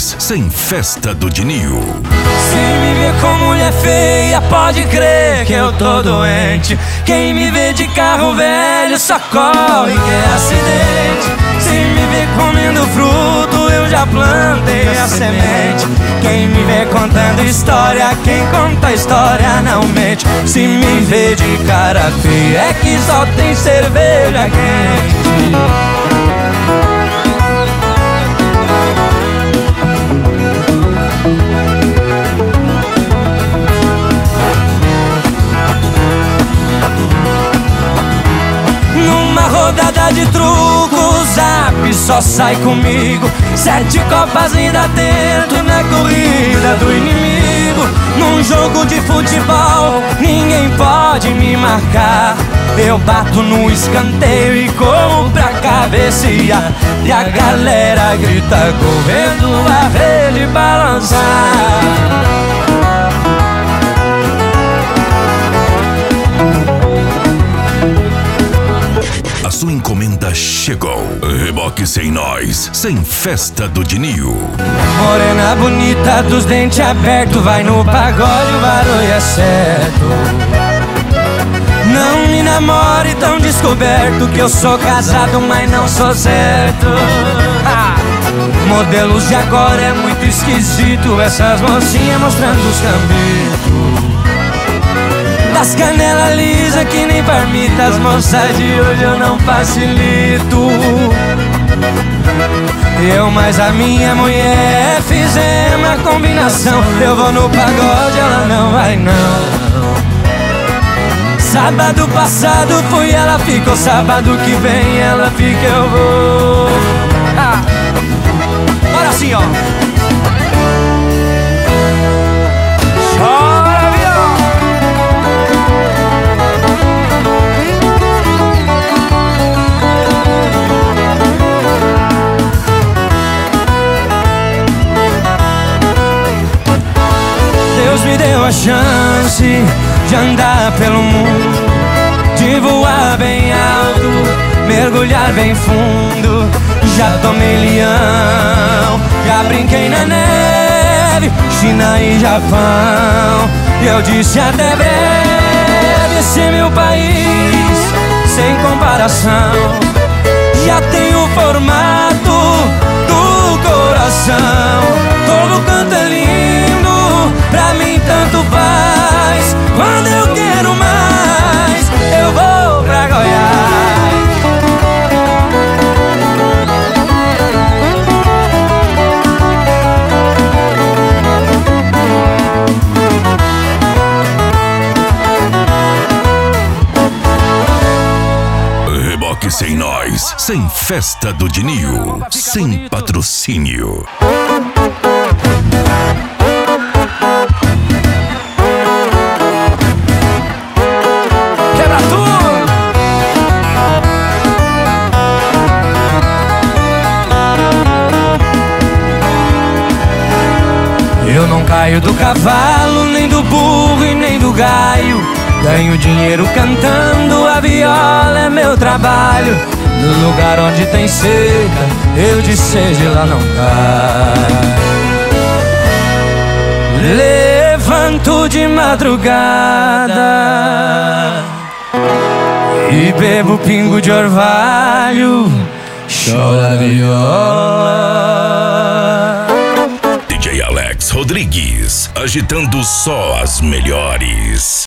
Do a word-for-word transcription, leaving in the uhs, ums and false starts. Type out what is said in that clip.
nós, sem festa do Dinho. Se me vê com mulher feia, pode crer que eu tô doente. Quem me vê de carro velho só corre que é acidente. Se me vê comendo fruto, eu já plantei a semente. Quem me vê contando história, quem conta história não mente. Se me vê de cara feia, é que só tem cerveja quente. Numa rodada de truco, o Zap só sai comigo. Sete copas ainda tento na corrida do inimigo. Num jogo de futebol, ninguém pode me marcar. Eu bato no escanteio e corro pra cabecear. E a galera grita correndo a rede balançar. A sua encomenda chegou. Reboque Sem Nós, sem festa do Dinho. Morena bonita dos dentes abertos, vai no pagode, o barulho é certo. Não me namore tão descoberto, que eu sou casado, mas não sou certo. Ah! Modelos de agora é muito esquisito, essas mocinhas mostrando os cambitos. Das canelas lisas que nem parmita, as moças de hoje eu não facilito. Eu mais a minha mulher fizemos a combinação. Eu vou no pagode, ela não vai não. Sábado passado fui, ela ficou. Sábado que vem ela fica, eu vou. Ah. Bora assim, ó. Chora, viu? Deus me deu a chance de andar pelo mundo, de voar bem alto, mergulhar bem fundo. Já tomei leão, já brinquei na neve, China e Japão. E eu disse até breve, esse é meu país, sem comparação. Já tem o formato do coração. Todo canto é lindo, pra mim tanto faz. Quando eu quero mais, eu vou pra Goiás. Reboque Sem Nós, sem festa do Dinho, sem patrocínio. Eu não caio do cavalo, nem do burro e nem do gaio. Ganho dinheiro cantando, a viola é meu trabalho. No lugar onde tem seca, eu de sede lá não caio. Levanto de madrugada e bebo pingo de orvalho. Chora a viola. D J Alex Rodrigues, agitando só as melhores.